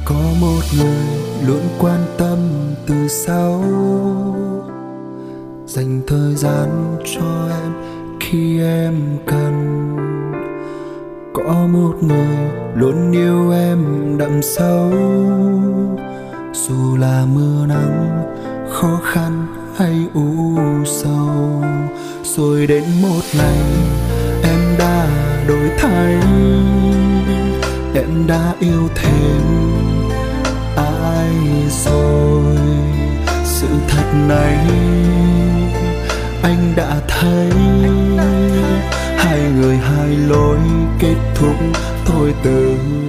Có một người luôn quan tâm từ sau, dành thời gian cho em khi em cần. Có một người luôn yêu em đậm sâu, dù là mưa nắng, khó khăn hay u sầu. Rồi đến một ngày em đã đổi thay, em đã yêu thêm ai rồi. Sự thật này anh đã thấy, hai người hai lối kết thúc thôi từ